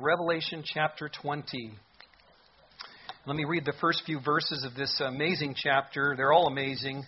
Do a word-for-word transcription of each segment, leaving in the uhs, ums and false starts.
Revelation chapter twenty. Let me read the first few verses of this amazing chapter. They're all amazing.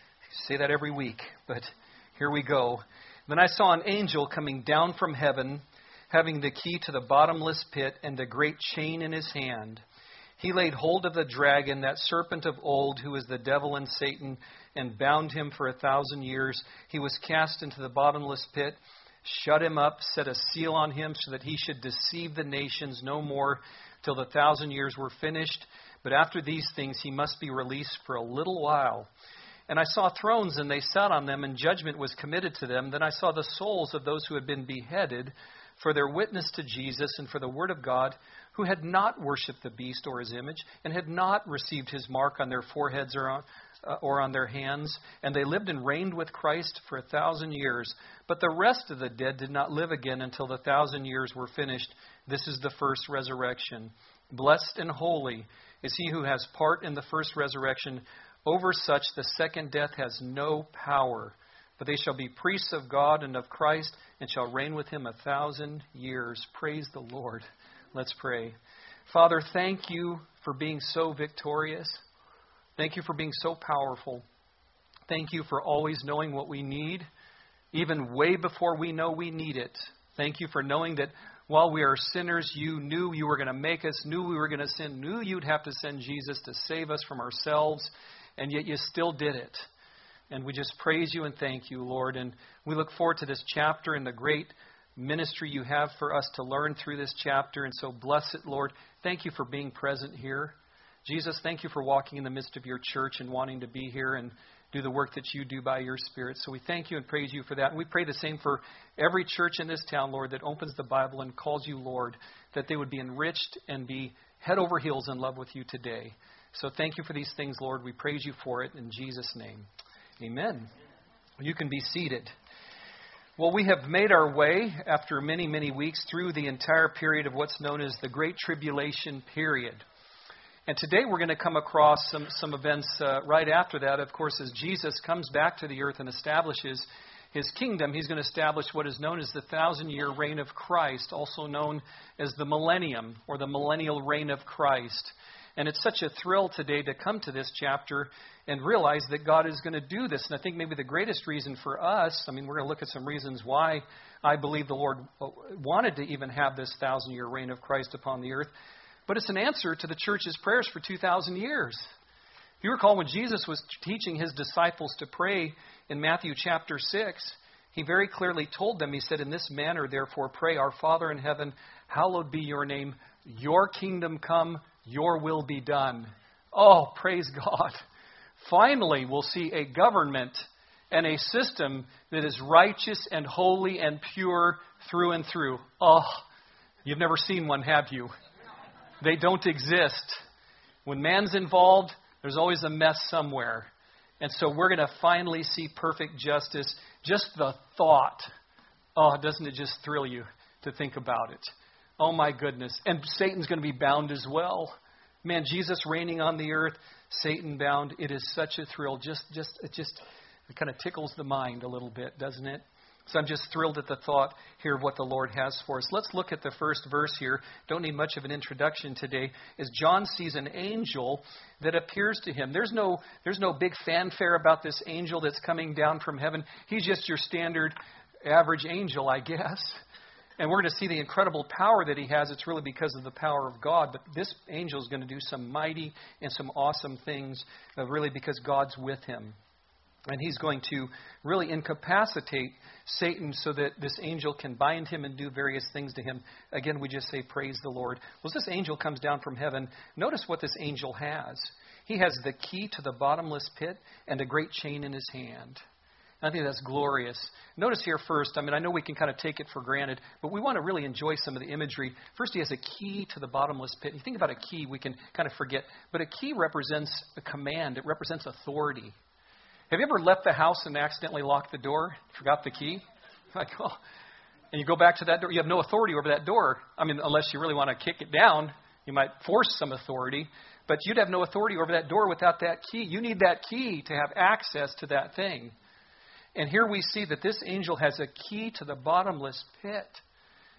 I say that every week, but here we go. Then I saw an angel coming down from heaven, having the key to the bottomless pit and a great chain in his hand. He laid hold of the dragon, that serpent of old, who is the devil and Satan, and bound him for a thousand years. He was cast into the bottomless pit, shut him up, set a seal on him, so that he should deceive the nations no more till the thousand years were finished. But after these things he must be released for a little while. And I saw thrones, and they sat on them, and judgment was committed to them. Then I saw the souls of those who had been beheaded for their witness to Jesus and for the word of God, who had not worshipped the beast or his image, and had not received his mark on their foreheads or on, uh, or on their hands. And they lived and reigned with Christ for a thousand years. But the rest of the dead did not live again until the thousand years were finished. This is the first resurrection. Blessed and holy is he who has part in the first resurrection. Over such the second death has no power. But they shall be priests of God and of Christ, and shall reign with him a thousand years. Praise the Lord. Let's pray. Father, thank you for being so victorious. Thank you for being so powerful. Thank you for always knowing what we need, even way before we know we need it. Thank you for knowing that while we are sinners, you knew you were going to make us, knew we were going to sin, knew you'd have to send Jesus to save us from ourselves, and yet you still did it. And we just praise you and thank you, Lord. And we look forward to this chapter and the great ministry you have for us to learn through this chapter. And so bless it, Lord. Thank you for being present here. Jesus, thank you for walking in the midst of your church and wanting to be here and do the work that you do by your Spirit. So we thank you and praise you for that. And we pray the same for every church in this town, Lord, that opens the Bible and calls you Lord, that they would be enriched and be head over heels in love with you today. So thank you for these things, Lord. We praise you for it in Jesus' name. Amen. You can be seated. Well, we have made our way after many, many weeks through the entire period of what's known as the Great Tribulation period. And today we're going to come across some, some events uh, right after that. Of course, as Jesus comes back to the earth and establishes his kingdom, he's going to establish what is known as the thousand-year reign of Christ, also known as the millennium or the millennial reign of Christ. And it's such a thrill today to come to this chapter and realize that God is going to do this. And I think maybe the greatest reason for us, I mean, we're going to look at some reasons why I believe the Lord wanted to even have this thousand-year reign of Christ upon the earth. But it's an answer to the church's prayers for two thousand years. If you recall when Jesus was teaching his disciples to pray in Matthew chapter six, he very clearly told them, he said, in this manner, therefore, pray, our Father in heaven, hallowed be your name, your kingdom come, your will be done. Oh, praise God. Finally, we'll see a government and a system that is righteous and holy and pure through and through. Oh, you've never seen one, have you? They don't exist. When man's involved, there's always a mess somewhere. And so we're going to finally see perfect justice. Just the thought. Oh, doesn't it just thrill you to think about it? Oh, my goodness. And Satan's going to be bound as well. Man, Jesus reigning on the earth, Satan bound. It is such a thrill. Just, just, it just it kind of tickles the mind a little bit, doesn't it? So I'm just thrilled at the thought here of what the Lord has for us. Let's look at the first verse here. Don't need much of an introduction today. As John sees an angel that appears to him. There's no, there's no big fanfare about this angel that's coming down from heaven. He's just your standard average angel, I guess. And we're going to see the incredible power that he has. It's really because of the power of God. But this angel is going to do some mighty and some awesome things, uh, really because God's with him. And he's going to really incapacitate Satan so that this angel can bind him and do various things to him. Again, we just say, praise the Lord. Well, as this angel comes down from heaven, notice what this angel has. He has the key to the bottomless pit and a great chain in his hand. I think that's glorious. Notice here first, I mean, I know we can kind of take it for granted, but we want to really enjoy some of the imagery. First, he has a key to the bottomless pit. You think about a key, we can kind of forget. But a key represents a command. It represents authority. Have you ever left the house and accidentally locked the door? Forgot the key? Like, oh. And you go back to that door. You have no authority over that door. I mean, unless you really want to kick it down, you might force some authority. But you'd have no authority over that door without that key. You need that key to have access to that thing. And here we see that this angel has a key to the bottomless pit.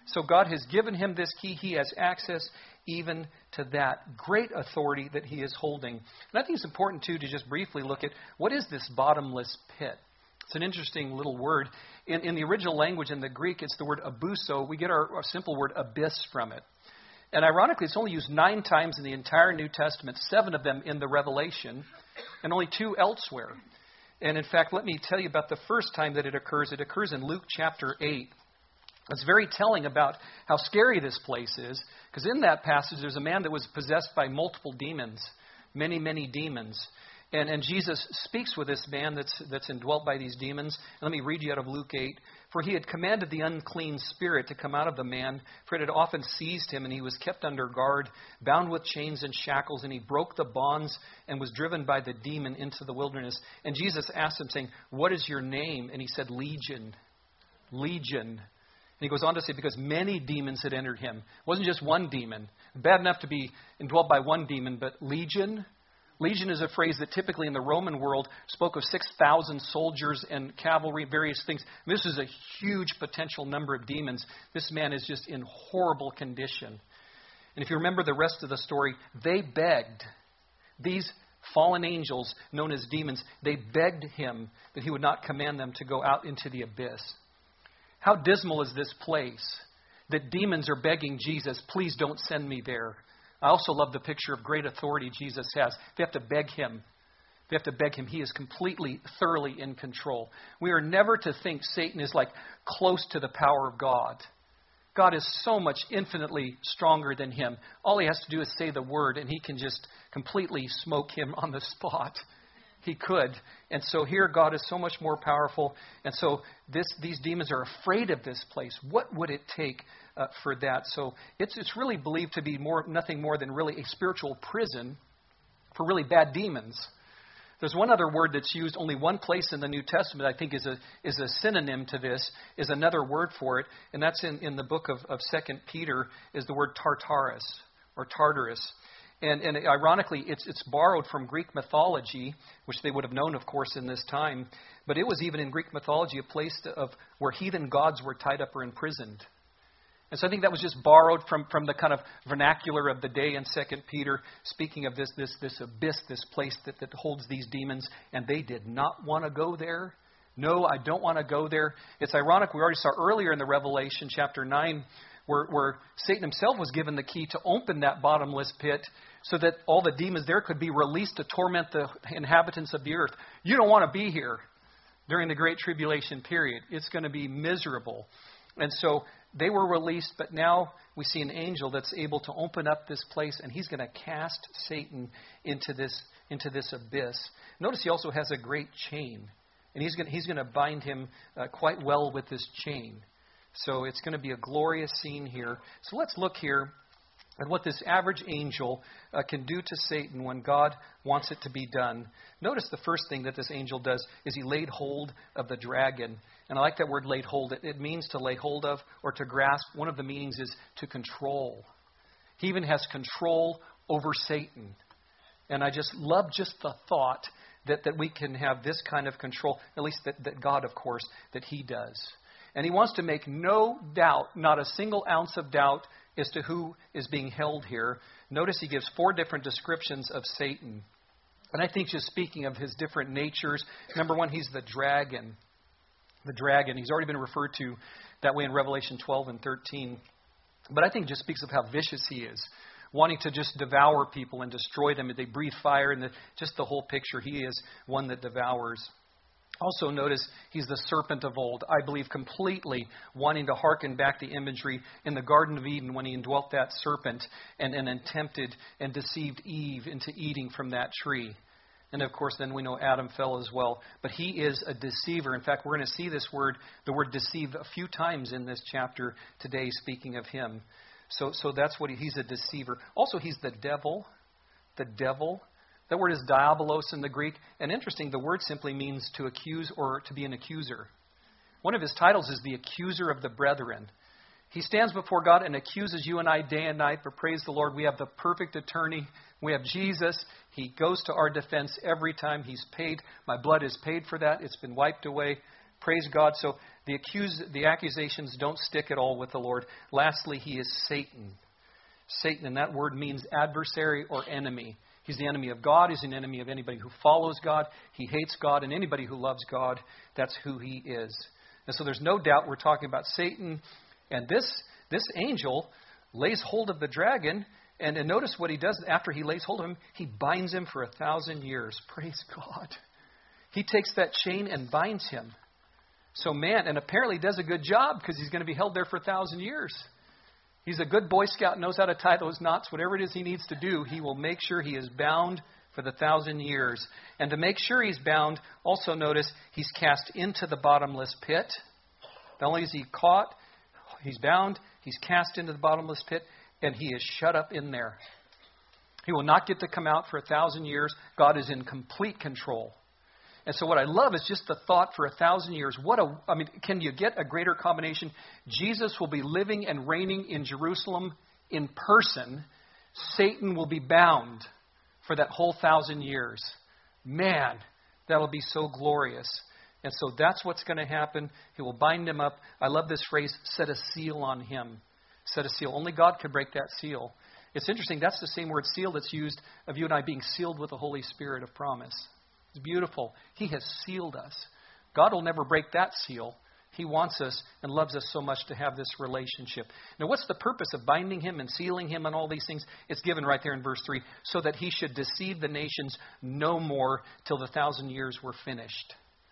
So God has given him this key. He has access even to that great authority that he is holding. And I think it's important, too, to just briefly look at what is this bottomless pit. It's an interesting little word. In, in the original language, in the Greek, it's the word abuso. We get our, our simple word abyss from it. And ironically, it's only used nine times in the entire New Testament, seven of them in the Revelation, and only two elsewhere. And in fact, let me tell you about the first time that it occurs. It occurs in Luke chapter eight. It's very telling about how scary this place is, because in that passage, there's a man that was possessed by multiple demons, many, many demons. And, and Jesus speaks with this man that's, that's indwelt by these demons. And let me read you out of Luke eight. For he had commanded the unclean spirit to come out of the man, for it had often seized him, and he was kept under guard, bound with chains and shackles, and he broke the bonds and was driven by the demon into the wilderness. And Jesus asked him, saying, what is your name? And he said, Legion. Legion. And he goes on to say, because many demons had entered him. It wasn't just one demon. Bad enough to be indwelt by one demon, but legion. Legion is a phrase that typically in the Roman world spoke of six thousand soldiers and cavalry, various things. This is a huge potential number of demons. This man is just in horrible condition. And if you remember the rest of the story, they begged. These fallen angels, known as demons, they begged him that he would not command them to go out into the abyss. How dismal is this place that demons are begging Jesus, please don't send me there. I also love the picture of great authority Jesus has. They have to beg him. They have to beg him. He is completely, thoroughly in control. We are never to think Satan is like close to the power of God. God is so much infinitely stronger than him. All he has to do is say the word and he can just completely smoke him on the spot. He could. And so here God is so much more powerful. And so this, these demons are afraid of this place. What would it take uh, for that? So it's it's really believed to be more nothing more than really a spiritual prison for really bad demons. There's one other word that's used only one place in the New Testament, I think is a is a synonym to this, is another word for it. And that's in, in the book of, of Second Peter, is the word Tartarus or Tartarus. And, and ironically, it's it's borrowed from Greek mythology, which they would have known, of course, in this time. But it was even in Greek mythology a place to, of where heathen gods were tied up or imprisoned. And so I think that was just borrowed from, from the kind of vernacular of the day in Second Peter, speaking of this this this abyss, this place that, that holds these demons. And they did not want to go there. No, I don't want to go there. It's ironic. We already saw earlier in the Revelation chapter nine Where, where Satan himself was given the key to open that bottomless pit so that all the demons there could be released to torment the inhabitants of the earth. You don't want to be here during the Great Tribulation period. It's going to be miserable. And so they were released, but now we see an angel that's able to open up this place, and he's going to cast Satan into this, into this abyss. Notice he also has a great chain, and he's going to, he's going to bind him uh, quite well with this chain. So it's going to be a glorious scene here. So let's look here at what this average angel uh, can do to Satan when God wants it to be done. Notice the first thing that this angel does is he laid hold of the dragon. And I like that word laid hold. It, it means to lay hold of or to grasp. One of the meanings is to control. He even has control over Satan. And I just love just the thought that, that we can have this kind of control, at least that, that God, of course, that he does. And he wants to make no doubt, not a single ounce of doubt, as to who is being held here. Notice he gives four different descriptions of Satan. And I think just speaking of his different natures, number one, he's the dragon. The dragon. He's already been referred to that way in Revelation twelve and thirteen. But I think just speaks of how vicious he is, wanting to just devour people and destroy them. They breathe fire, and the, just the whole picture. He is one that devours. Also notice he's the serpent of old. I believe completely wanting to hearken back the imagery in the Garden of Eden when he indwelt that serpent and, and, and tempted and deceived Eve into eating from that tree. And of course, then we know Adam fell as well. But he is a deceiver. In fact, we're going to see this word, the word deceive, a few times in this chapter today, speaking of him. So, so that's what he, he's a deceiver. Also, he's the devil. The devil. That word is diabolos in the Greek. And interesting, the word simply means to accuse or to be an accuser. One of his titles is the accuser of the brethren. He stands before God and accuses you and I day and night. But praise the Lord, we have the perfect attorney. We have Jesus. He goes to our defense every time. He's paid. My blood is paid for that. It's been wiped away. Praise God. So The accuse, the accusations don't stick at all with the Lord. Lastly, he is Satan. Satan, and that word means adversary or enemy. He's the enemy of God. He's an enemy of anybody who follows God. He hates God, and anybody who loves God, that's who he is. And so there's no doubt we're talking about Satan. And this, this angel lays hold of the dragon, and, and notice what he does after he lays hold of him. He binds him for a thousand years. Praise God. He takes that chain and binds him. So man, and apparently does a good job because he's going to be held there for a thousand years. He's a good Boy Scout, knows how to tie those knots. Whatever it is he needs to do, he will make sure he is bound for the thousand years. And to make sure he's bound, also notice he's cast into the bottomless pit. Not only is he caught, he's bound, he's cast into the bottomless pit, and he is shut up in there. He will not get to come out for a thousand years. God is in complete control. And so what I love is just the thought for a thousand years. What a, I mean, can you get a greater combination? Jesus will be living and reigning in Jerusalem in person. Satan will be bound for that whole thousand years. Man, that'll be so glorious. And so that's what's going to happen. He will bind him up. I love this phrase, set a seal on him. Set a seal. Only God could break that seal. It's interesting. That's the same word seal that's used of you and I being sealed with the Holy Spirit of promise. It's beautiful. He has sealed us. God will never break that seal. He wants us and loves us so much to have this relationship. Now, what's the purpose of binding him and sealing him and all these things? It's given right there in verse three. So that he should deceive the nations no more till the thousand years were finished.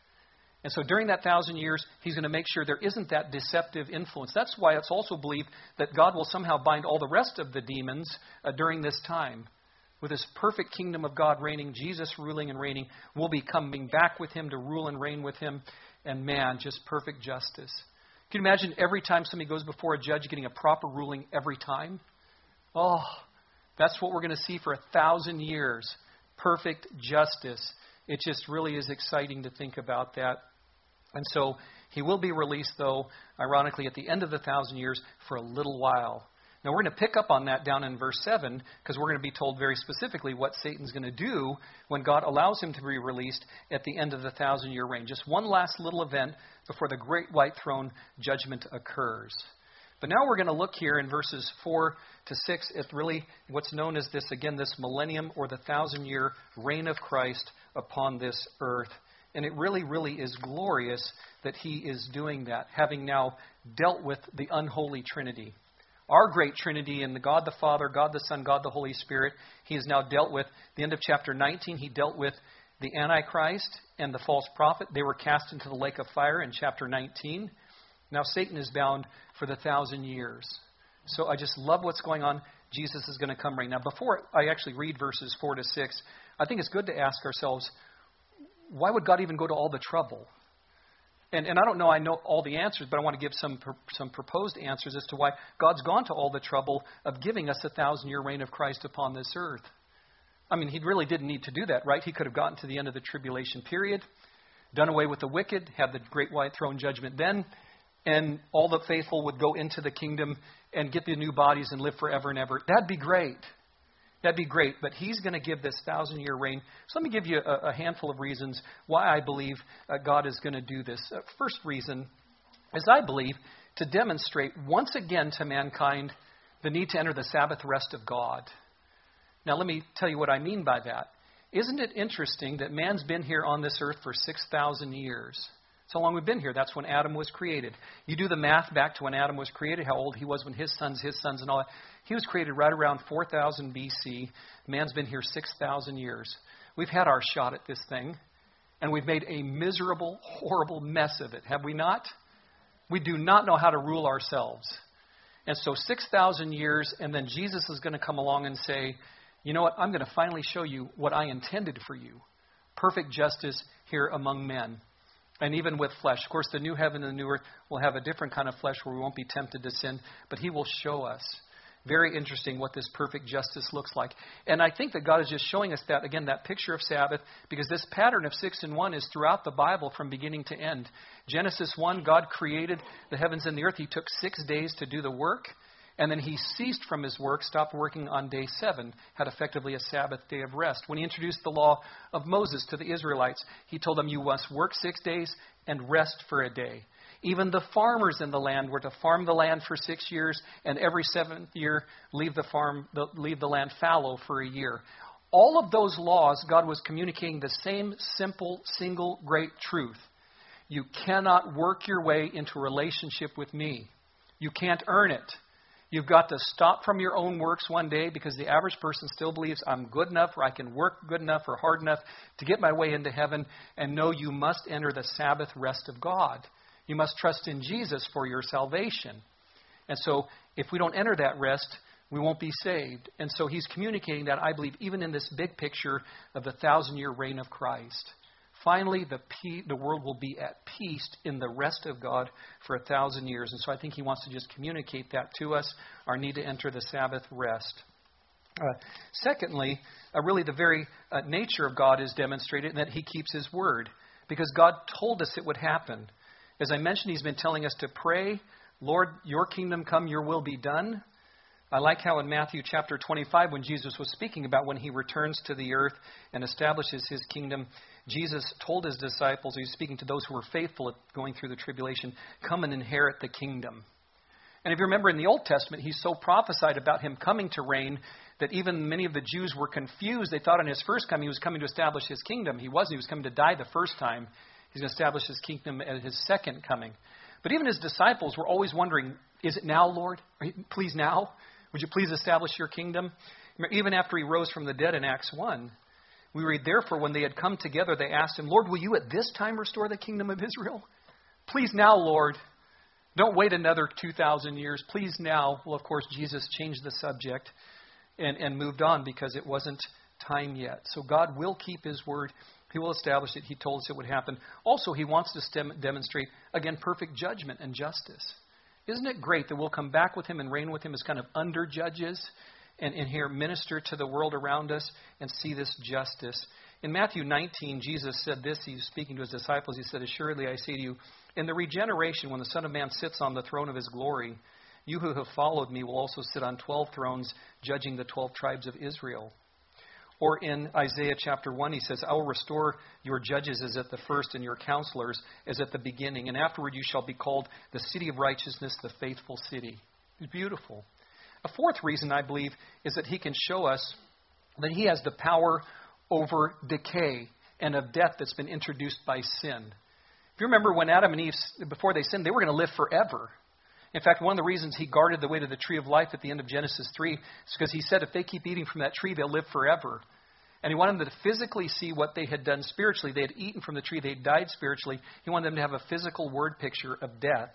And so during that thousand years, he's going to make sure there isn't that deceptive influence. That's why it's also believed that God will somehow bind all the rest of the demons uh, during this time. With this perfect kingdom of God reigning, Jesus ruling and reigning, we'll be coming back with him to rule and reign with him. And man, just perfect justice. Can you imagine every time somebody goes before a judge getting a proper ruling every time? Oh, that's what we're going to see for a thousand years. Perfect justice. It just really is exciting to think about that. And so he will be released, though, ironically, at the end of the thousand years for a little while. Now, we're going to pick up on that down in verse seven because we're going to be told very specifically what Satan's going to do when God allows him to be released at the end of the thousand-year reign. Just one last little event before the great white throne judgment occurs. But now we're going to look here in verses four to six at really what's known as this, again, this millennium or the thousand-year reign of Christ upon this earth. And it really, really is glorious that he is doing that, having now dealt with the unholy Trinity. Our great Trinity in the God the Father, God the Son, God the Holy Spirit, he has now dealt with. The end of chapter nineteen, he dealt with the Antichrist and the false prophet. They were cast into the lake of fire in chapter nineteen. Now Satan is bound for the thousand years. So I just love what's going on. Jesus is going to come right now. Before I actually read verses four to six, I think it's good to ask ourselves, why would God even go to all the trouble? And, and I don't know I know all the answers, but I want to give some some proposed answers as to why God's gone to all the trouble of giving us a thousand-year reign of Christ upon this earth. I mean, he really didn't need to do that, right? He could have gotten to the end of the tribulation period, done away with the wicked, had the great white throne judgment then, and all the faithful would go into the kingdom and get the new bodies and live forever and ever. That'd be great. That'd be great, but he's going to give this thousand-year reign. So let me give you a, a handful of reasons why I believe uh, God is going to do this. Uh, first reason is I believe to demonstrate once again to mankind the need to enter the Sabbath rest of God. Now let me tell you what I mean by that. Isn't it interesting that man's been here on this earth for six thousand years? That's how long we've been here. That's when Adam was created. You do the math back to when Adam was created, how old he was when his sons, his sons, and all that. He was created right around four thousand B C. Man's been here six thousand years. We've had our shot at this thing, and we've made a miserable, horrible mess of it, have we not? We do not know how to rule ourselves. And so six thousand years, and then Jesus is going to come along and say, you know what, I'm going to finally show you what I intended for you. Perfect justice here among men. And even with flesh. Of course, the new heaven and the new earth will have a different kind of flesh where we won't be tempted to sin, but he will show us. Very interesting what this perfect justice looks like. And I think that God is just showing us that, again, that picture of Sabbath, because this pattern of six and one is throughout the Bible from beginning to end. Genesis one, God created the heavens and the earth. He took six days to do the work, and then he ceased from his work, stopped working on day seven, had effectively a Sabbath day of rest. When he introduced the law of Moses to the Israelites, he told them, you must work six days and rest for a day. Even the farmers in the land were to farm the land for six years, and every seventh year leave the farm, leave the land fallow for a year. All of those laws, God was communicating the same simple, single, great truth. You cannot work your way into a relationship with me. You can't earn it. You've got to stop from your own works one day, because the average person still believes I'm good enough, or I can work good enough or hard enough to get my way into heaven. And no, you must enter the Sabbath rest of God. You must trust in Jesus for your salvation. And so if we don't enter that rest, we won't be saved. And so he's communicating that, I believe, even in this big picture of the thousand-year reign of Christ. Finally, the, pe- the world will be at peace in the rest of God for a thousand years. And so I think he wants to just communicate that to us, our need to enter the Sabbath rest. Uh, secondly, uh, really the very uh, nature of God is demonstrated in that he keeps his word, because God told us it would happen. As I mentioned, he's been telling us to pray, Lord, your kingdom come, your will be done. I like how in Matthew chapter twenty-five, when Jesus was speaking about when he returns to the earth and establishes his kingdom, Jesus told his disciples, he was speaking to those who were faithful at going through the tribulation, come and inherit the kingdom. And if you remember in the Old Testament, he so prophesied about him coming to reign that even many of the Jews were confused. They thought in his first coming he was coming to establish his kingdom. He wasn't. He was coming to die the first time. He's going to establish his kingdom at his second coming. But even his disciples were always wondering, is it now, Lord? Please now? Would you please establish your kingdom? Even after he rose from the dead in Acts one, we read, therefore, when they had come together, they asked him, Lord, will you at this time restore the kingdom of Israel? Please now, Lord. Don't wait another two thousand years. Please now. Well, of course, Jesus changed the subject and, and moved on because it wasn't time yet. So God will keep his word. He will establish it. He told us it would happen. Also, he wants to stem, demonstrate, again, perfect judgment and justice. Isn't it great that we'll come back with him and reign with him as kind of under judges and, and here minister to the world around us and see this justice? In Matthew nineteen, Jesus said this. He's speaking to his disciples. He said, assuredly, I say to you, in the regeneration, when the Son of Man sits on the throne of his glory, you who have followed me will also sit on twelve thrones, judging the twelve tribes of Israel. Or in Isaiah chapter one, he says, I will restore your judges as at the first and your counselors as at the beginning. And afterward you shall be called the city of righteousness, the faithful city. It's beautiful. A fourth reason, I believe, is that he can show us that he has the power over decay and of death that's been introduced by sin. If you remember when Adam and Eve, before they sinned, they were going to live forever. In fact, one of the reasons he guarded the way to the tree of life at the end of Genesis three is because he said if they keep eating from that tree, they'll live forever. And he wanted them to physically see what they had done spiritually. They had eaten from the tree. They had died spiritually. He wanted them to have a physical word picture of death.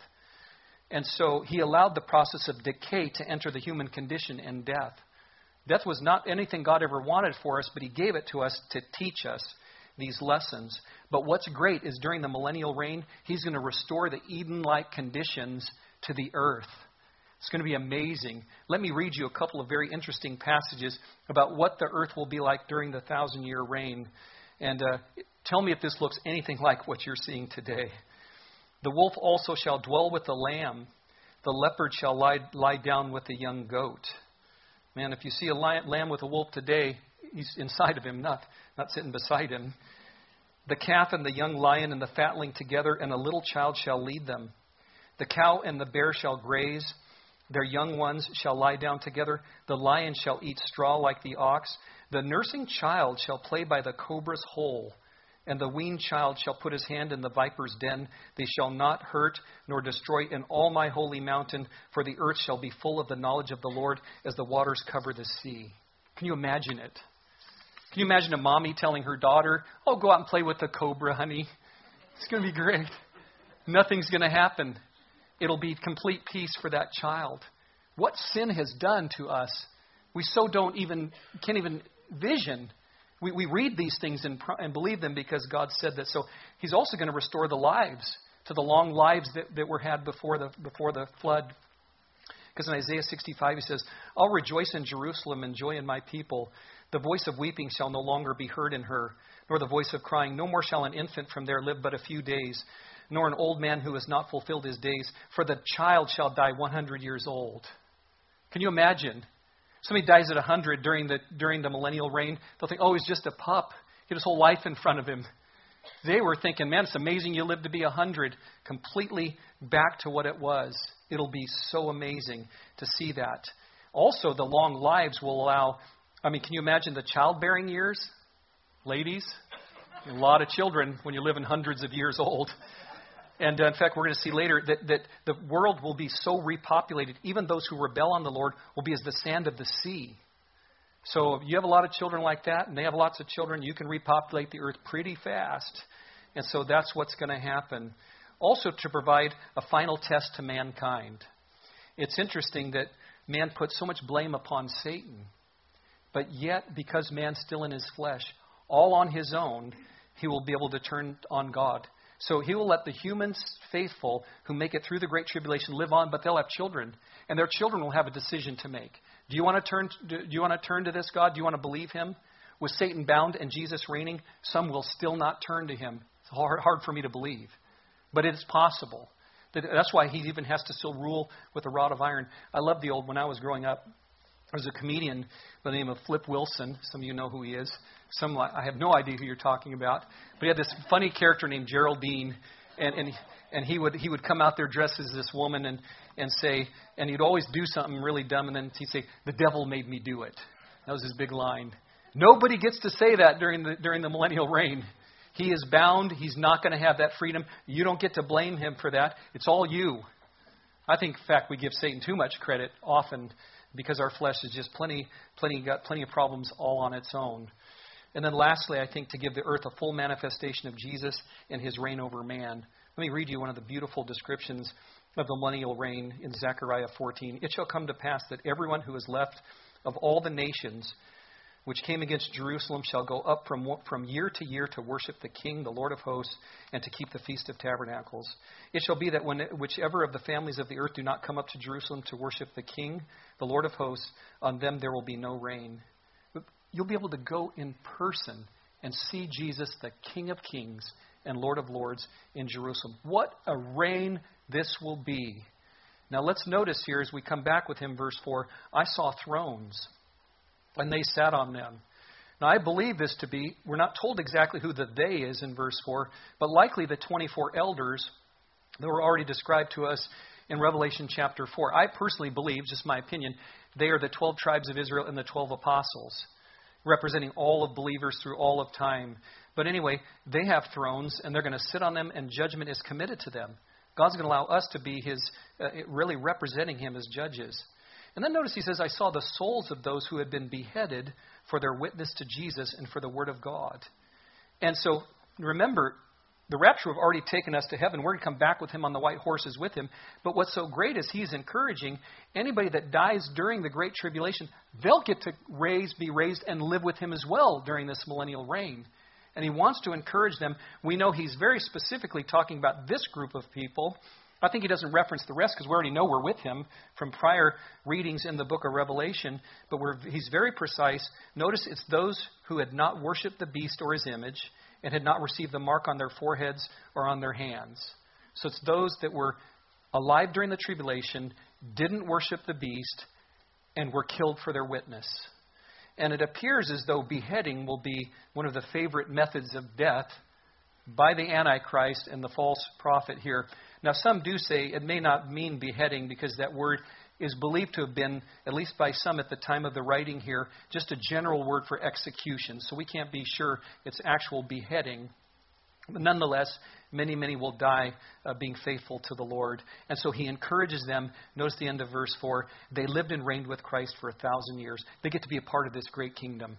And so he allowed the process of decay to enter the human condition and death. Death was not anything God ever wanted for us, but he gave it to us to teach us these lessons. But what's great is during the millennial reign, he's going to restore the Eden-like conditions to the earth. It's going to be amazing. Let me read you a couple of very interesting passages about what the earth will be like during the thousand-year reign. And uh, tell me if this looks anything like what you're seeing today. The wolf also shall dwell with the lamb. The leopard shall lie, lie down with the young goat. Man, if you see a lion, lamb with a wolf today, he's inside of him, not, not sitting beside him. The calf and the young lion and the fatling together, and a little child shall lead them. The cow and the bear shall graze. Their young ones shall lie down together. The lion shall eat straw like the ox. The nursing child shall play by the cobra's hole. And the weaned child shall put his hand in the viper's den. They shall not hurt nor destroy in all my holy mountain, for the earth shall be full of the knowledge of the Lord as the waters cover the sea. Can you imagine it? Can you imagine a mommy telling her daughter, oh, go out and play with the cobra, honey. It's going to be great. Nothing's going to happen. It'll be complete peace for that child. What sin has done to us, we so don't even, can't even vision. We, we read these things and, and believe them because God said that. So he's also going to restore the lives to the long lives that, that were had before the, before the flood. Because in Isaiah sixty-five, he says, I'll rejoice in Jerusalem and joy in my people. The voice of weeping shall no longer be heard in her, nor the voice of crying. No more shall an infant from there live but a few days, nor an old man who has not fulfilled his days. For the child shall die one hundred years old. Can you imagine? Somebody dies at one hundred during the during the millennial reign. They'll think, oh, he's just a pup. He had his whole life in front of him. They were thinking, man, it's amazing you live to be one hundred. Completely back to what it was. It'll be so amazing to see that. Also, the long lives will allow, I mean, can you imagine the childbearing years? Ladies, a lot of children when you live in hundreds of years old. And uh, in fact, we're going to see later that, that the world will be so repopulated. Even those who rebel on the Lord will be as the sand of the sea. So if you have a lot of children like that, and they have lots of children, you can repopulate the earth pretty fast. And so that's what's going to happen. Also to provide a final test to mankind. It's interesting that man put so much blame upon Satan. But yet, because man's still in his flesh, all on his own, he will be able to turn on God. So he will let the humans faithful who make it through the Great Tribulation live on, but they'll have children. And their children will have a decision to make. Do you want to turn do you want to turn to this God? Do you want to believe him? With Satan bound and Jesus reigning, some will still not turn to him. It's hard, hard for me to believe. But it is possible. That's why he even has to still rule with a rod of iron. I love the old, when I was growing up, there was a comedian by the name of Flip Wilson. Some of you know who he is. Some I have no idea who you're talking about. But he had this funny character named Geraldine. And, and, and he would he would come out there dressed as this woman and, and say, and he'd always do something really dumb. And then he'd say, the devil made me do it. That was his big line. Nobody gets to say that during the during the millennial reign. He is bound. He's not going to have that freedom. You don't get to blame him for that. It's all you. I think, in fact, we give Satan too much credit often because our flesh is just plenty, plenty, got plenty of problems all on its own. And then lastly, I think to give the earth a full manifestation of Jesus and his reign over man. Let me read you one of the beautiful descriptions of the millennial reign in Zechariah fourteen. It shall come to pass that everyone who is left of all the nations which came against Jerusalem shall go up from from year to year to worship the King, the Lord of hosts, and to keep the Feast of Tabernacles. It shall be that when whichever of the families of the earth do not come up to Jerusalem to worship the King, the Lord of hosts, on them there will be no rain. You'll be able to go in person and see Jesus, the King of Kings and Lord of Lords, in Jerusalem. What a reign this will be. Now let's notice here as we come back with him, verse four, I saw thrones, and they sat on them. Now I believe this to be, we're not told exactly who the they is in verse four, but likely the twenty-four elders that were already described to us in Revelation chapter four. I personally believe, just my opinion, they are the twelve tribes of Israel and the twelve apostles, representing all of believers through all of time. But anyway, they have thrones, and they're going to sit on them, and judgment is committed to them. God's going to allow us to be his, uh, really representing him as judges. And then notice he says, I saw the souls of those who had been beheaded for their witness to Jesus and for the word of God. And so, remember, the rapture have already taken us to heaven. We're going to come back with him on the white horses with him. But what's so great is he's encouraging anybody that dies during the Great Tribulation, they'll get to raise, be raised and live with him as well during this millennial reign. And he wants to encourage them. We know he's very specifically talking about this group of people. I think he doesn't reference the rest because we already know we're with him from prior readings in the book of Revelation. But we're, he's very precise. Notice it's those who had not worshipped the beast or his image and had not received the mark on their foreheads or on their hands. So it's those that were alive during the tribulation, didn't worship the beast, and were killed for their witness. And it appears as though beheading will be one of the favorite methods of death by the Antichrist and the false prophet here. Now, some do say it may not mean beheading because that word is believed to have been, at least by some at the time of the writing here, just a general word for execution. So we can't be sure it's actual beheading. But nonetheless, many, many will die uh, being faithful to the Lord. And so he encourages them. Notice the end of verse four. They lived and reigned with Christ for a thousand years. They get to be a part of this great kingdom.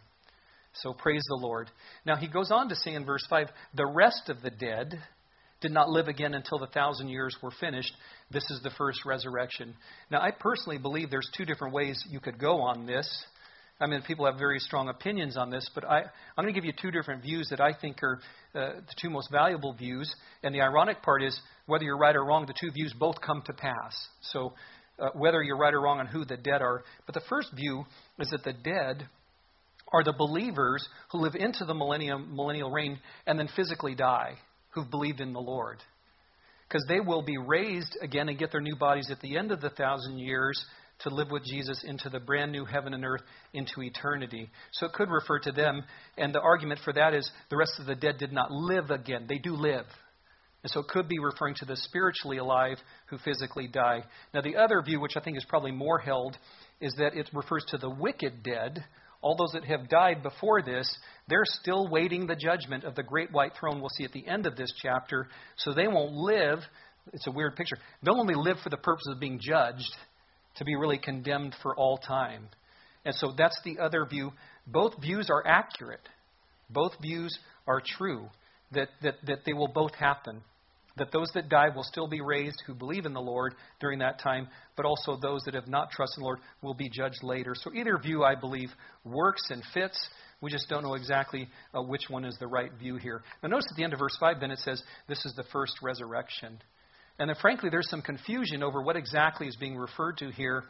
So praise the Lord. Now he goes on to say in verse five, the rest of the dead did not live again until the thousand years were finished. This is the first resurrection. Now, I personally believe there's two different ways you could go on this. I mean, people have very strong opinions on this, but I, I'm going to give you two different views that I think are uh, the two most valuable views. And the ironic part is, whether you're right or wrong, the two views both come to pass. So uh, whether you're right or wrong on who the dead are. But the first view is that the dead are the believers who live into the millennium, millennial reign and then physically die, who've believed in the Lord. Because they will be raised again and get their new bodies at the end of the thousand years to live with Jesus into the brand new heaven and earth, into eternity. So it could refer to them. And the argument for that is the rest of the dead did not live again. They do live. And so it could be referring to the spiritually alive who physically die. Now the other view, which I think is probably more held, is that it refers to the wicked dead. All those that have died before this, they're still waiting the judgment of the great white throne we'll see at the end of this chapter. So they won't live. It's a weird picture. They'll only live for the purpose of being judged, to be really condemned for all time. And so that's the other view. Both views are accurate. Both views are true, that, that, that they will both happen. That those that die will still be raised who believe in the Lord during that time, but also those that have not trusted in the Lord will be judged later. So either view, I believe, works and fits. We just don't know exactly uh, which one is the right view here. Now notice at the end of verse five, then it says, this is the first resurrection. And then frankly, there's some confusion over what exactly is being referred to here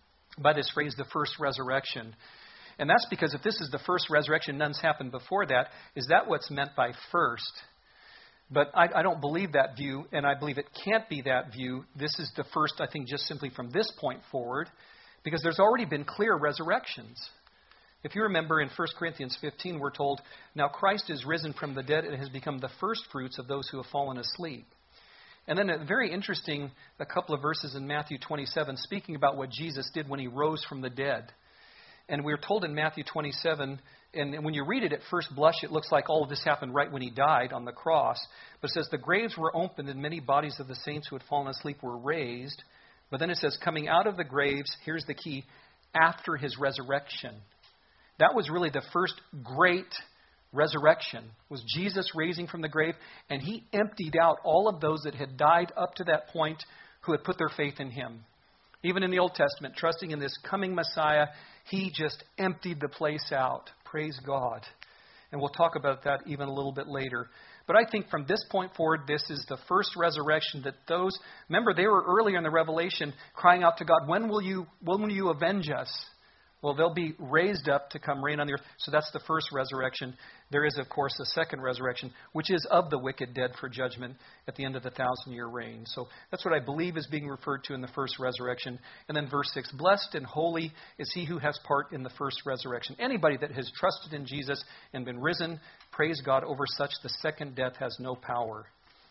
by this phrase, the first resurrection. And that's because if this is the first resurrection, none's happened before that, is that what's meant by first? But I, I don't believe that view, and I believe it can't be that view. This is the first, I think, just simply from this point forward, because there's already been clear resurrections. If you remember in First Corinthians fifteen, we're told, now Christ is risen from the dead and has become the first fruits of those who have fallen asleep. And then a very interesting, a couple of verses in Matthew twenty-seven, speaking about what Jesus did when he rose from the dead. And we're told in Matthew twenty-seven, and when you read it at first blush, it looks like all of this happened right when he died on the cross. But it says, the graves were opened and many bodies of the saints who had fallen asleep were raised. But then it says, coming out of the graves, here's the key, after his resurrection. That was really the first great resurrection, was Jesus raising from the grave, and he emptied out all of those that had died up to that point who had put their faith in him. Even in the Old Testament, trusting in this coming Messiah, he just emptied the place out. Praise God. And we'll talk about that even a little bit later. But I think from this point forward, this is the first resurrection that those, remember they were earlier in the Revelation crying out to God, when will you, when will you avenge us? Well, they'll be raised up to come reign on the earth. So that's the first resurrection. There is, of course, a second resurrection, which is of the wicked dead for judgment at the end of the thousand-year reign. So that's what I believe is being referred to in the first resurrection. And then verse six, blessed and holy is he who has part in the first resurrection. Anybody that has trusted in Jesus and been risen, praise God, over such the second death has no power.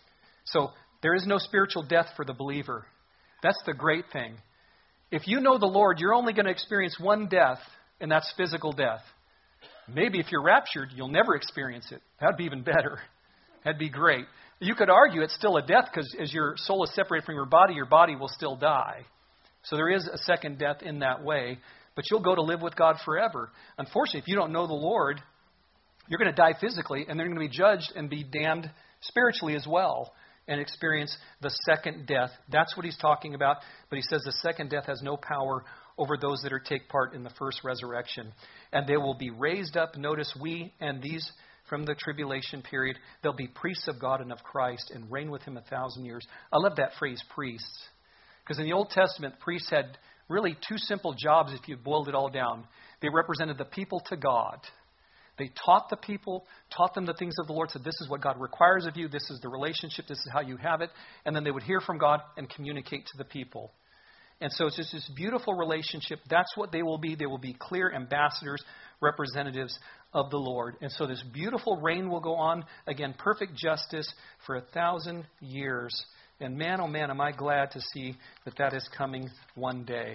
So there is no spiritual death for the believer. That's the great thing. If you know the Lord, you're only going to experience one death, and that's physical death. Maybe if you're raptured, you'll never experience it. That'd be even better. That'd be great. You could argue it's still a death because as your soul is separated from your body, your body will still die. So there is a second death in that way, but you'll go to live with God forever. Unfortunately, if you don't know the Lord, you're going to die physically, and they're going to be judged and be damned spiritually as well, and experience the second death. That's what he's talking about. But he says the second death has no power over those that are take part in the first resurrection. And they will be raised up. Notice we and these from the tribulation period, they'll be priests of God and of Christ and reign with him a thousand years. I love that phrase, priests. Because in the Old Testament, priests had really two simple jobs if you boiled it all down. They represented the people to God. They taught the people, taught them the things of the Lord, said this is what God requires of you, this is the relationship, this is how you have it. And then they would hear from God and communicate to the people. And so it's just this beautiful relationship. That's what they will be. They will be clear ambassadors, representatives of the Lord. And so this beautiful reign will go on. Again, perfect justice for a thousand years. And man, oh man, am I glad to see that that is coming one day.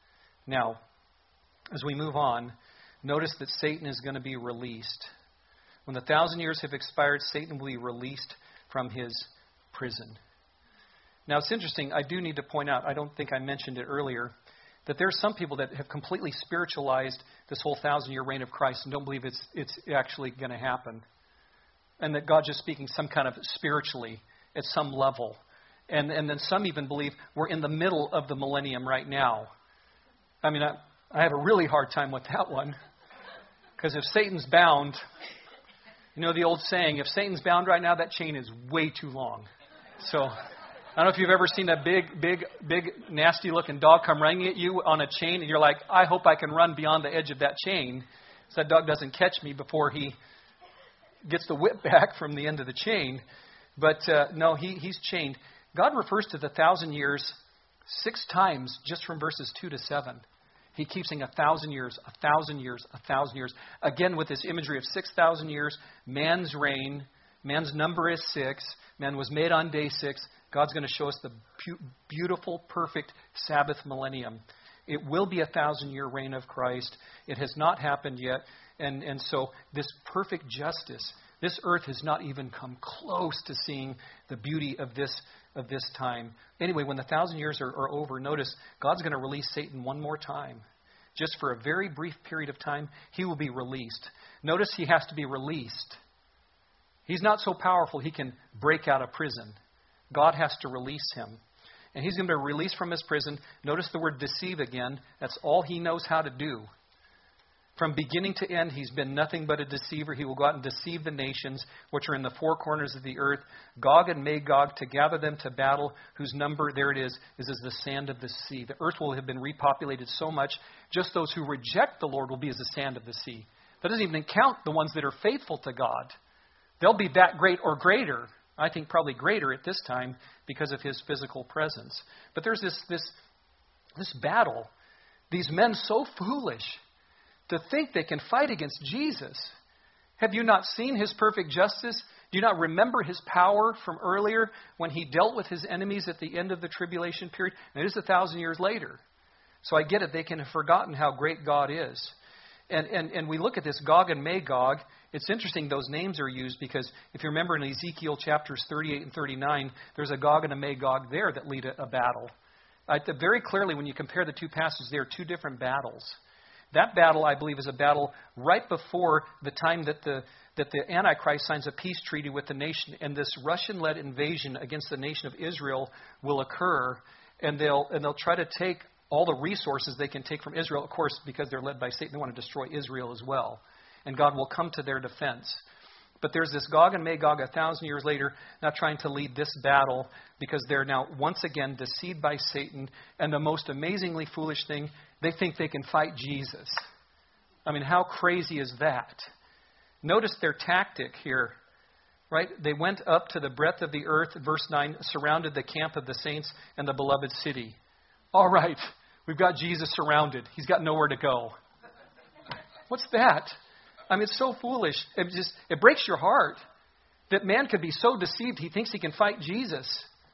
Now, as we move on, notice that Satan is going to be released. When the thousand years have expired, Satan will be released from his prison. Now, it's interesting. I do need to point out, I don't think I mentioned it earlier, that there are some people that have completely spiritualized this whole thousand-year reign of Christ and don't believe it's it's actually going to happen. And that God's just speaking some kind of spiritually at some level. And, and then some even believe we're in the middle of the millennium right now. I mean, I, I have a really hard time with that one. Because if Satan's bound, you know the old saying, if Satan's bound right now, that chain is way too long. So I don't know if you've ever seen a big, big, big, nasty-looking dog come running at you on a chain, and you're like, I hope I can run beyond the edge of that chain so that dog doesn't catch me before he gets the whip back from the end of the chain. But uh, no, he, he's chained. God refers to the thousand years Six times just from verses two to seven. He keeps saying a thousand years, a thousand years, a thousand years. Again, with this imagery of six thousand years, man's reign, man's number is six. Man was made on day six. God's going to show us the pu- beautiful, perfect Sabbath millennium. It will be a thousand-year reign of Christ. It has not happened yet. And, and so this perfect justice, this earth has not even come close to seeing the beauty of this of this time. Anyway, when the thousand years are, are over, notice God's going to release Satan one more time. Just for a very brief period of time, he will be released. Notice he has to be released. He's not so powerful he can break out of prison. God has to release him. And he's going to be released from his prison. Notice the word deceive again. That's all he knows how to do. From beginning to end, he's been nothing but a deceiver. He will go out and deceive the nations, which are in the four corners of the earth, Gog and Magog, to gather them to battle, whose number, there it is, is as the sand of the sea. The earth will have been repopulated so much, just those who reject the Lord will be as the sand of the sea. That doesn't even count the ones that are faithful to God. They'll be that great or greater. I think probably greater at this time because of his physical presence. But there's this this this battle. These men so foolish to think they can fight against Jesus. Have you not seen his perfect justice? Do you not remember his power from earlier when he dealt with his enemies at the end of the tribulation period? And it is a thousand years later. So I get it. They can have forgotten how great God is. And, and, and we look at this Gog and Magog. It's interesting those names are used because if you remember in Ezekiel chapters thirty-eight and thirty-nine, there's a Gog and a Magog there that lead a, a battle. Uh, very clearly, when you compare the two passages, there are two different battles. That battle, I believe, is a battle right before the time that the that the Antichrist signs a peace treaty with the nation, and this Russian-led invasion against the nation of Israel will occur, and they'll and they'll try to take all the resources they can take from Israel, of course, because they're led by Satan. They want to destroy Israel as well, and God will come to their defense. But there's this Gog and Magog a thousand years later now trying to lead this battle because they're now once again deceived by Satan. And the most amazingly foolish thing, they think they can fight Jesus. I mean, how crazy is that? Notice their tactic here, right? They went up to the breadth of the earth, verse nine, surrounded the camp of the saints and the beloved city. All right, we've got Jesus surrounded. He's got nowhere to go. What's that? I mean, it's so foolish. It just it breaks your heart that man could be so deceived he thinks he can fight Jesus.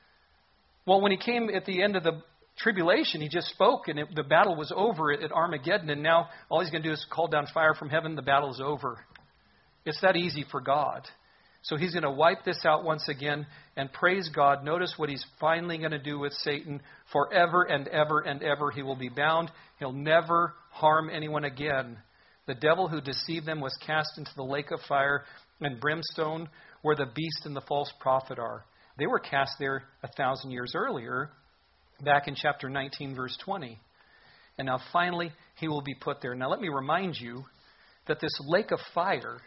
Well, when he came at the end of the tribulation, he just spoke and it, the battle was over at, at Armageddon. And now all he's going to do is call down fire from heaven. The battle is over. It's that easy for God. So he's going to wipe this out once again and praise God. Notice what he's finally going to do with Satan. Forever and ever and ever he will be bound. He'll never harm anyone again. The devil who deceived them was cast into the lake of fire and brimstone where the beast and the false prophet are. They were cast there a thousand years earlier, back in chapter nineteen, verse twenty. And now finally he will be put there. Now let me remind you that this lake of fire,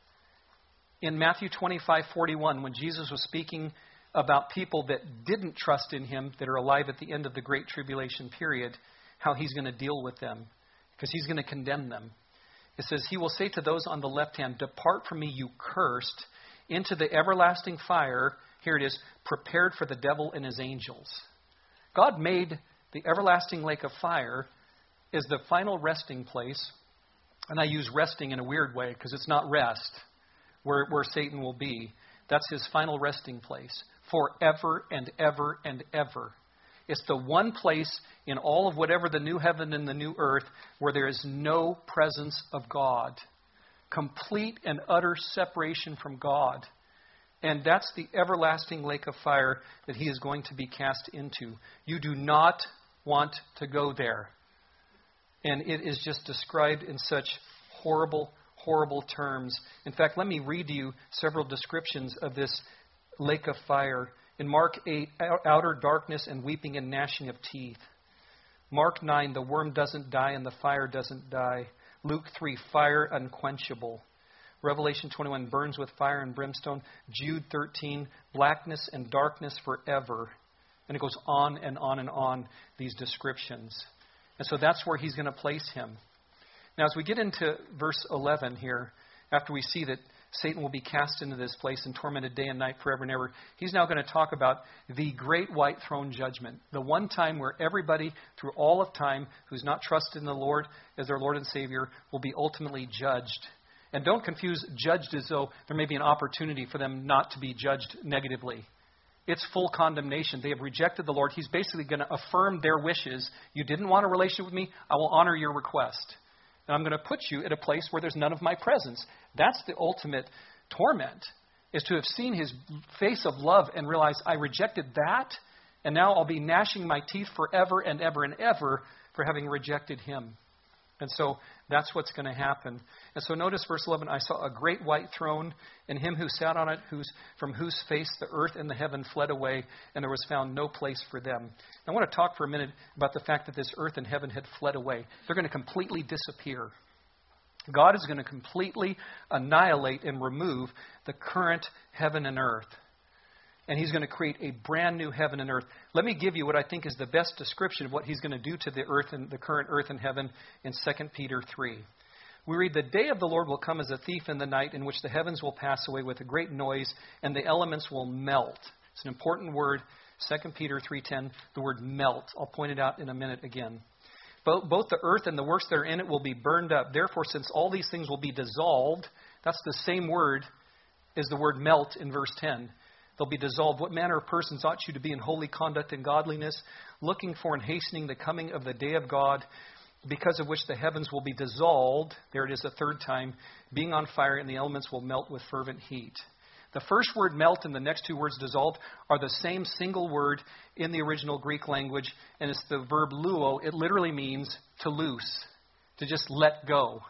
in Matthew twenty-five forty-one, when Jesus was speaking about people that didn't trust in him, that are alive at the end of the Great Tribulation period, how he's going to deal with them, because he's going to condemn them. It says, he will say to those on the left hand, depart from me, you cursed, into the everlasting fire, here it is, prepared for the devil and his angels. God made the everlasting lake of fire as the final resting place, and I use resting in a weird way because it's not rest, where, where Satan will be. That's his final resting place, forever and ever and ever. It's the one place in all of whatever the new heaven and the new earth where there is no presence of God. Complete and utter separation from God. And that's the everlasting lake of fire that he is going to be cast into. You do not want to go there. And it is just described in such horrible, horrible terms. In fact, let me read to you several descriptions of this lake of fire. In Mark eight, outer darkness and weeping and gnashing of teeth. Mark nine, the worm doesn't die and the fire doesn't die. Luke three, fire unquenchable. Revelation twenty-one, burns with fire and brimstone. Jude thirteen, blackness and darkness forever. And it goes on and on and on, these descriptions. And so that's where he's going to place him. Now, as we get into verse eleven here, after we see that Satan will be cast into this place and tormented day and night forever and ever. He's now going to talk about the great white throne judgment, the one time where everybody through all of time who's not trusted in the Lord as their Lord and Savior will be ultimately judged. And don't confuse judged as though there may be an opportunity for them not to be judged negatively. It's full condemnation. They have rejected the Lord. He's basically going to affirm their wishes. You didn't want a relationship with me? I will honor your request. And I'm going to put you at a place where there's none of my presence. That's the ultimate torment, is to have seen his face of love and realize I rejected that, and now I'll be gnashing my teeth forever and ever and ever for having rejected him. And so that's what's going to happen. And so notice verse eleven, I saw a great white throne, and him who sat on it, whose, from whose face the earth and the heaven fled away, and there was found no place for them. I want to talk for a minute about the fact that this earth and heaven had fled away. They're going to completely disappear. God is going to completely annihilate and remove the current heaven and earth. And he's going to create a brand new heaven and earth. Let me give you what I think is the best description of what he's going to do to the earth and the current earth and heaven in Second Peter three. We read, the day of the Lord will come as a thief in the night, in which the heavens will pass away with a great noise, and the elements will melt. It's an important word, Second Peter three ten, the word melt. I'll point it out in a minute again. Both, both the earth and the works that are in it will be burned up. Therefore, since all these things will be dissolved, that's the same word as the word melt in verse ten. They'll be dissolved. What manner of persons ought you to be in holy conduct and godliness, looking for and hastening the coming of the day of God, because of which the heavens will be dissolved, there it is a third time, being on fire, and the elements will melt with fervent heat. The first word melt and the next two words dissolved are the same single word in the original Greek language, and it's the verb luo. It literally means to loose, to just let go.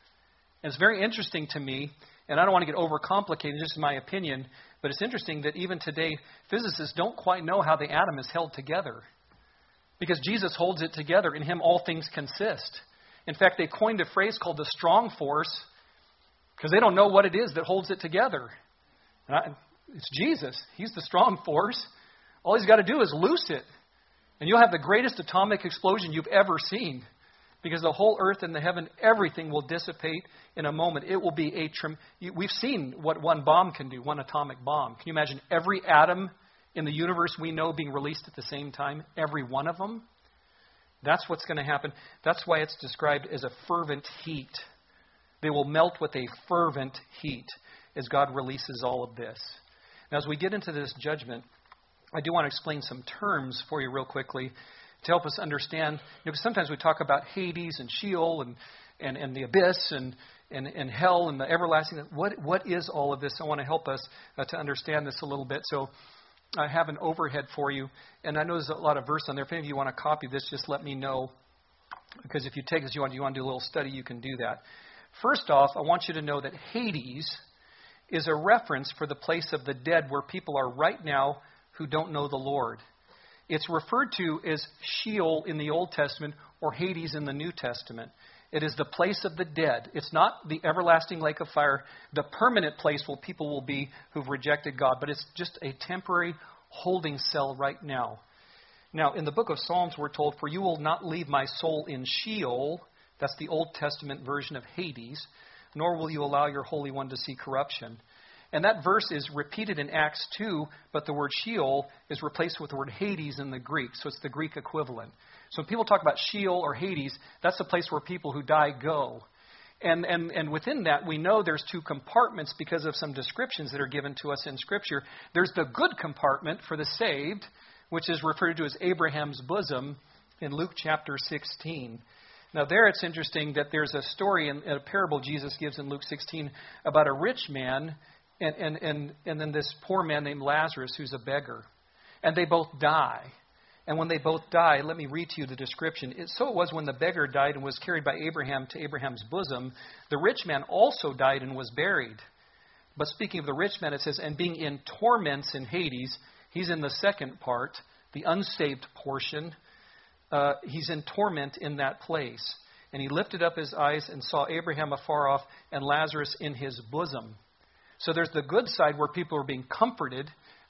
And it's very interesting to me, and I don't want to get overcomplicated, just in my opinion, but it's interesting that even today, physicists don't quite know how the atom is held together. Because Jesus holds it together. In him, all things consist. In fact, they coined a phrase called the strong force because they don't know what it is that holds it together. And I, it's Jesus. He's the strong force. All he's got to do is loose it. And you'll have the greatest atomic explosion you've ever seen. Because the whole earth and the heaven, everything will dissipate in a moment. It will be a... Trim- We've seen what one bomb can do, one atomic bomb. Can you imagine every atom in the universe we know being released at the same time? Every one of them? That's what's going to happen. That's why it's described as a fervent heat. They will melt with a fervent heat as God releases all of this. Now, as we get into this judgment, I do want to explain some terms for you real quickly to help us understand. You know, because sometimes we talk about Hades and Sheol and, and, and the abyss and, and, and hell and the everlasting. What, what is all of this? I want to help us uh, to understand this a little bit. So I have an overhead for you, and I know there's a lot of verse on there. If any of you want to copy this, just let me know, because if you take this, you want, you want to do a little study, you can do that. First off, I want you to know that Hades is a reference for the place of the dead where people are right now who don't know the Lord. It's referred to as Sheol in the Old Testament or Hades in the New Testament. It is the place of the dead. It's not the everlasting lake of fire, the permanent place where people will be who've rejected God, but it's just a temporary holding cell right now. Now, in the book of Psalms, we're told, for you will not leave my soul in Sheol. That's the Old Testament version of Hades. Nor will you allow your Holy One to see corruption. And that verse is repeated in Acts two, but the word Sheol is replaced with the word Hades in the Greek. So it's the Greek equivalent. So when people talk about Sheol or Hades, that's the place where people who die go. And, and, and within that, we know there's two compartments because of some descriptions that are given to us in Scripture. There's the good compartment for the saved, which is referred to as Abraham's bosom in Luke chapter sixteen. Now there it's interesting that there's a story in a parable Jesus gives in Luke sixteen about a rich man and, and, and, and then this poor man named Lazarus who's a beggar. And they both die. And when they both die, let me read to you the description. It, so it was when the beggar died and was carried by Abraham to Abraham's bosom, the rich man also died and was buried. But speaking of the rich man, it says, and being in torments in Hades, he's in the second part, the unsaved portion. Uh, he's in torment in that place. And he lifted up his eyes and saw Abraham afar off and Lazarus in his bosom. So there's the good side where people are being comforted.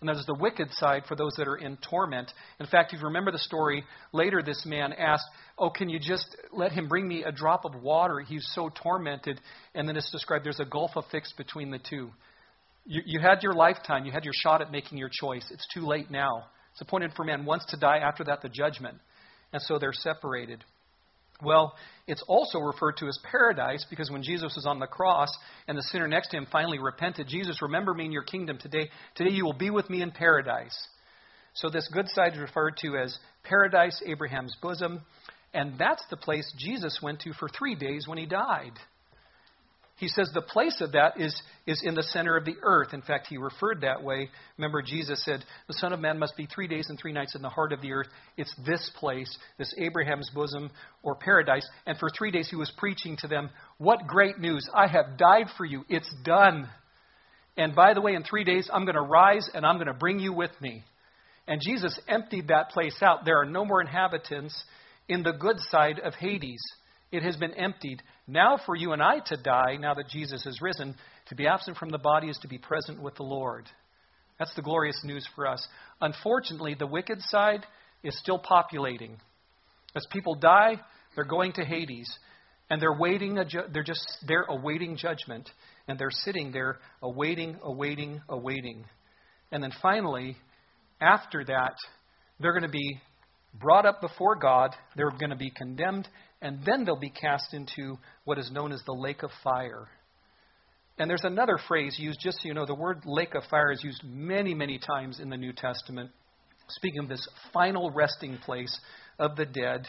And there's the wicked side for those that are in torment. In fact, if you remember the story, later this man asked, oh, can you just let him bring me a drop of water? He's so tormented. And then it's described there's a gulf affixed between the two. You, you had your lifetime. You had your shot at making your choice. It's too late now. It's appointed for man once to die, after that the judgment. And so they're separated. Well, it's also referred to as paradise because when Jesus was on the cross and the sinner next to him finally repented, Jesus, remember me in your kingdom today. Today you will be with me in paradise. So this good side is referred to as paradise, Abraham's bosom. And that's the place Jesus went to for three days when he died. He says the place of that is, is in the center of the earth. In fact, he referred that way. Remember, Jesus said, the Son of Man must be three days and three nights in the heart of the earth. It's this place, this Abraham's bosom or paradise. And for three days he was preaching to them, what great news. I have died for you. It's done. And by the way, in three days, I'm going to rise and I'm going to bring you with me. And Jesus emptied that place out. There are no more inhabitants in the good side of Hades. It has been emptied. Now for you and I to die, now that Jesus has risen, to be absent from the body is to be present with the Lord. That's the glorious news for us. Unfortunately, the wicked side is still populating. As people die, they're going to Hades. And they're waiting, a ju- they're just they're awaiting judgment. And they're sitting there awaiting, awaiting, awaiting. And then finally, after that, they're going to be brought up before God. They're going to be condemned. And then they'll be cast into what is known as the lake of fire. And there's another phrase used, just so you know, the word lake of fire is used many, many times in the New Testament, speaking of this final resting place of the dead.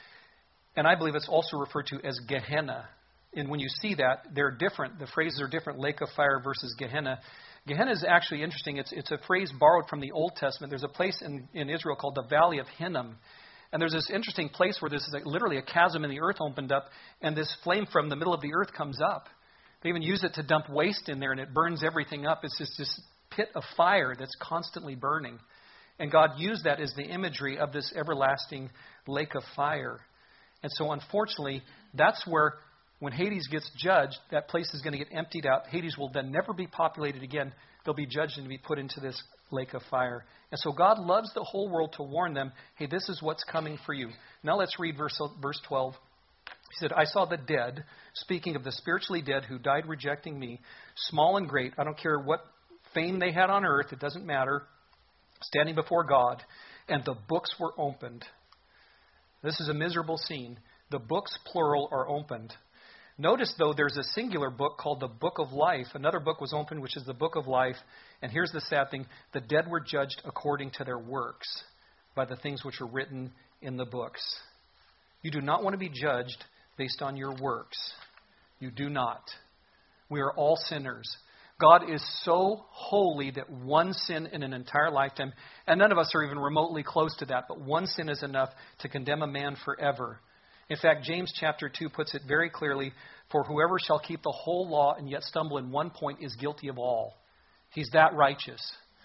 And I believe it's also referred to as Gehenna. And when you see that, they're different. The phrases are different, lake of fire versus Gehenna. Gehenna is actually interesting. It's, it's a phrase borrowed from the Old Testament. There's a place in, in Israel called the Valley of Hinnom. And there's this interesting place where this is like literally a chasm in the earth opened up, and this flame from the middle of the earth comes up. They even use it to dump waste in there, and it burns everything up. It's just this pit of fire that's constantly burning. And God used that as the imagery of this everlasting lake of fire. And so unfortunately, that's where, when Hades gets judged, that place is going to get emptied out. Hades will then never be populated again. They'll be judged and be put into this lake of fire. And so God loves the whole world to warn them, hey, this is what's coming for you. Now let's read verse, verse twelve. He said, I saw the dead, speaking of the spiritually dead who died rejecting me, small and great. I don't care what fame they had on earth. It doesn't matter. Standing before God. And the books were opened. This is a miserable scene. The books, plural, are opened. Notice, though, there's a singular book called the Book of Life. Another book was opened, which is the Book of Life. And here's the sad thing. The dead were judged according to their works by the things which are written in the books. You do not want to be judged based on your works. You do not. We are all sinners. God is so holy that one sin in an entire lifetime, and none of us are even remotely close to that, but one sin is enough to condemn a man forever. In fact, James chapter two puts it very clearly, for whoever shall keep the whole law and yet stumble in one point is guilty of all. He's that righteous.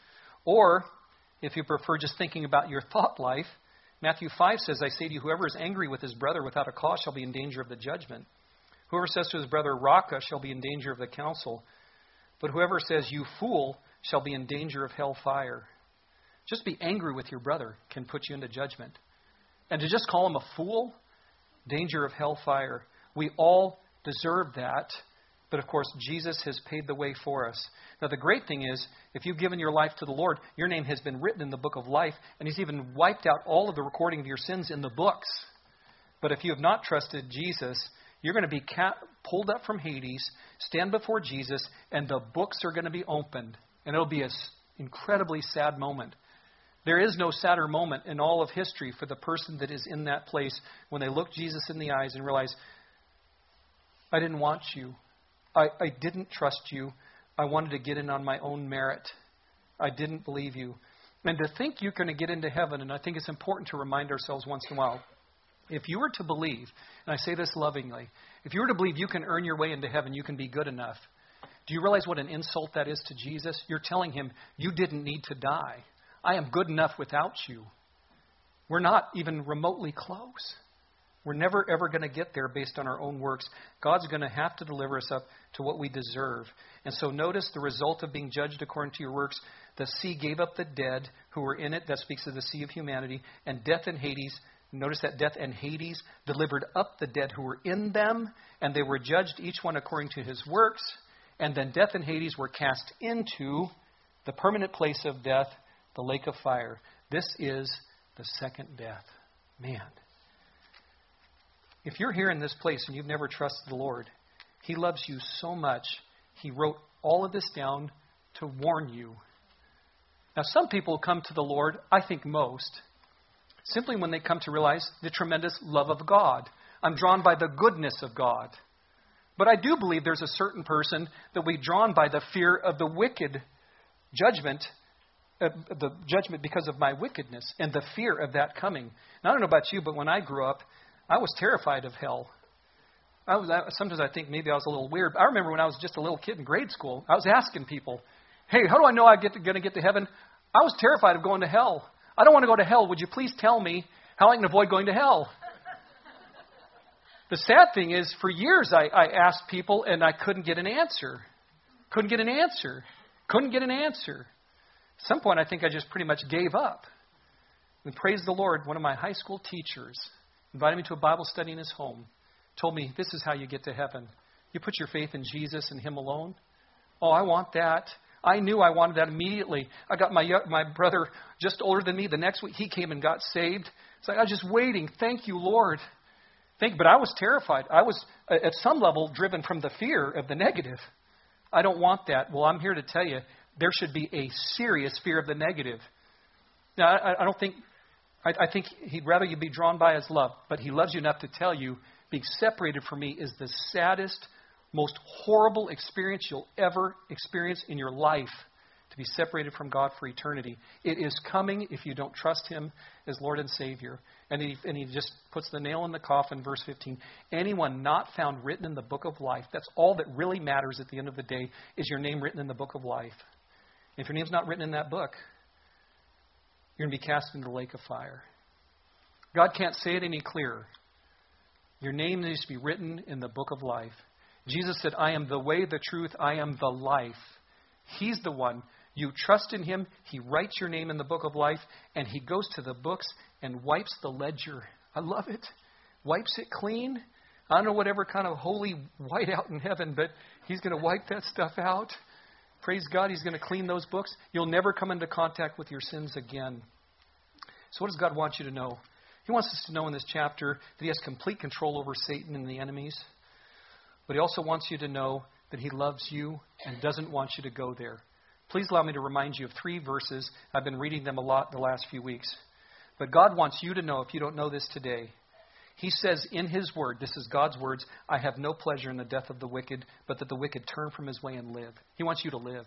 Or, if you prefer just thinking about your thought life, Matthew five says, I say to you, whoever is angry with his brother without a cause shall be in danger of the judgment. Whoever says to his brother, Raca, shall be in danger of the council. But whoever says, you fool, shall be in danger of hell fire. Just be angry with your brother can put you into judgment. And to just call him a fool, danger of hellfire. We all deserve that. But of course, Jesus has paid the way for us. Now, the great thing is, if you've given your life to the Lord, your name has been written in the book of life, and He's even wiped out all of the recording of your sins in the books. But if you have not trusted Jesus, you're going to be ca- pulled up from Hades, stand before Jesus, and the books are going to be opened. And it'll be an incredibly sad moment. There is no sadder moment in all of history for the person that is in that place when they look Jesus in the eyes and realize, I didn't want you. I, I didn't trust you. I wanted to get in on my own merit. I didn't believe you. And to think you're going to get into heaven, and I think it's important to remind ourselves once in a while, if you were to believe, and I say this lovingly, if you were to believe you can earn your way into heaven, you can be good enough, do you realize what an insult that is to Jesus? You're telling Him you didn't need to die. I am good enough without you. We're not even remotely close. We're never, ever going to get there based on our own works. God's going to have to deliver us up to what we deserve. And so notice the result of being judged according to your works. The sea gave up the dead who were in it. That speaks of the sea of humanity. And death and Hades, notice that death and Hades delivered up the dead who were in them, and they were judged each one according to his works. And then death and Hades were cast into the permanent place of death, the lake of fire. This is the second death. Man. If you're here in this place and you've never trusted the Lord, He loves you so much, He wrote all of this down to warn you. Now, some people come to the Lord, I think most, simply when they come to realize the tremendous love of God. I'm drawn by the goodness of God. But I do believe there's a certain person that will be drawn by the fear of the wicked judgment, uh, the judgment because of my wickedness and the fear of that coming. Now, I don't know about you, but when I grew up, I was terrified of hell. I was, I, sometimes I think maybe I was a little weird. I remember when I was just a little kid in grade school, I was asking people, hey, how do I know I'm going to get to heaven? I was terrified of going to hell. I don't want to go to hell. Would you please tell me how I can avoid going to hell? The sad thing is, for years I, I asked people and I couldn't get an answer. Couldn't get an answer. Couldn't get an answer. At some point, I think I just pretty much gave up. And praise the Lord, one of my high school teachers invited me to a Bible study in his home. Told me, this is how you get to heaven. You put your faith in Jesus and Him alone. Oh, I want that. I knew I wanted that immediately. I got my my brother just older than me. The next week, he came and got saved. It's like I was just waiting. Thank you, Lord. Thank. But I was terrified. I was, at some level, driven from the fear of the negative. I don't want that. Well, I'm here to tell you, there should be a serious fear of the negative. Now, I, I don't think, I, I think He'd rather you be drawn by His love, but He loves you enough to tell you, being separated from me is the saddest, most horrible experience you'll ever experience in your life, to be separated from God for eternity. It is coming if you don't trust Him as Lord and Savior. And he, and he just puts the nail in the coffin, verse fifteen. Anyone not found written in the book of life, that's all that really matters at the end of the day, is your name written in the book of life. If your name's not written in that book, you're going to be cast into the lake of fire. God can't say it any clearer. Your name needs to be written in the book of life. Jesus said, I am the way, the truth, I am the life. He's the one. You trust in Him, He writes your name in the book of life, and He goes to the books and wipes the ledger. I love it. Wipes it clean. I don't know whatever kind of holy whiteout in heaven, but He's going to wipe that stuff out. Praise God, He's going to clean those books. You'll never come into contact with your sins again. So what does God want you to know? He wants us to know in this chapter that He has complete control over Satan and the enemies. But He also wants you to know that He loves you and doesn't want you to go there. Please allow me to remind you of three verses. I've been reading them a lot the last few weeks. But God wants you to know, if you don't know this today, He says in His word, this is God's words, I have no pleasure in the death of the wicked, but that the wicked turn from his way and live. He wants you to live.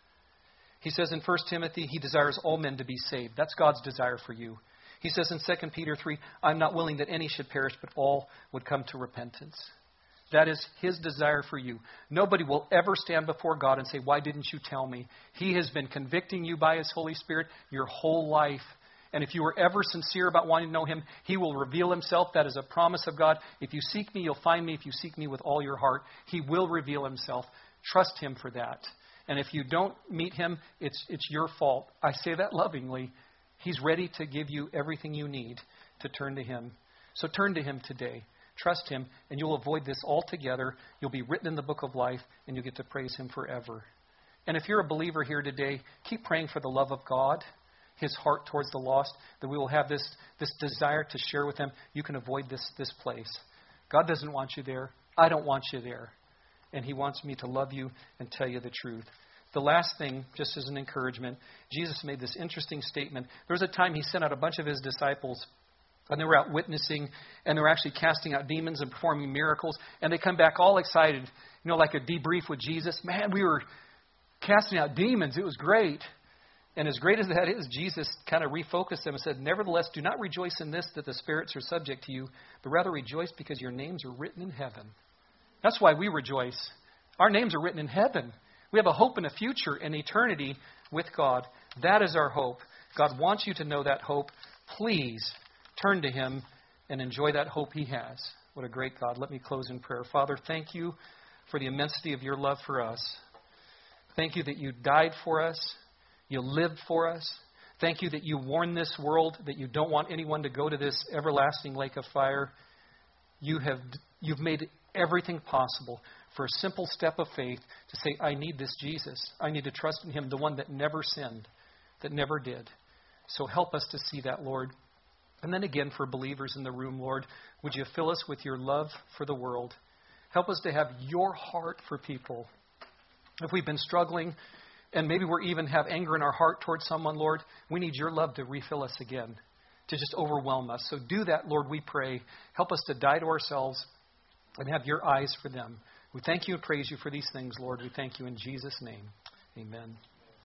He says in First Timothy, He desires all men to be saved. That's God's desire for you. He says in Second Peter three, I'm not willing that any should perish, but all would come to repentance. That is His desire for you. Nobody will ever stand before God and say, why didn't you tell me? He has been convicting you by His Holy Spirit your whole life. And if you were ever sincere about wanting to know Him, He will reveal Himself. That is a promise of God. If you seek me, you'll find me. If you seek me with all your heart, He will reveal Himself. Trust Him for that. And if you don't meet Him, it's it's your fault. I say that lovingly. He's ready to give you everything you need to turn to Him. So turn to Him today. Trust Him, and you'll avoid this altogether. You'll be written in the book of life, and you'll get to praise Him forever. And if you're a believer here today, keep praying for the love of God, His heart towards the lost, that we will have this, this desire to share with them. You can avoid this, this place. God doesn't want you there. I don't want you there. And He wants me to love you and tell you the truth. The last thing, just as an encouragement, Jesus made this interesting statement. There was a time He sent out a bunch of His disciples, and they were out witnessing, and they were actually casting out demons and performing miracles. And they come back all excited, you know, like a debrief with Jesus. Man, we were casting out demons. It was great. And as great as that is, Jesus kind of refocused them and said, nevertheless, do not rejoice in this, that the spirits are subject to you, but rather rejoice because your names are written in heaven. That's why we rejoice. Our names are written in heaven. We have a hope and a future and eternity with God. That is our hope. God wants you to know that hope. Please turn to Him and enjoy that hope He has. What a great God. Let me close in prayer. Father, thank you for the immensity of your love for us. Thank you that you died for us. You lived for us. Thank you that you warn this world that you don't want anyone to go to this everlasting lake of fire. You have, you've made everything possible for a simple step of faith to say, I need this Jesus. I need to trust in him, the one that never sinned, that never did. So help us to see that, Lord. And then again, for believers in the room, Lord, would you fill us with your love for the world? Help us to have your heart for people. If we've been struggling, and maybe we even have anger in our heart towards someone, Lord, we need your love to refill us again, to just overwhelm us. So do that, Lord, we pray. Help us to die to ourselves and have your eyes for them. We thank you and praise you for these things, Lord. We thank you in Jesus' name. Amen.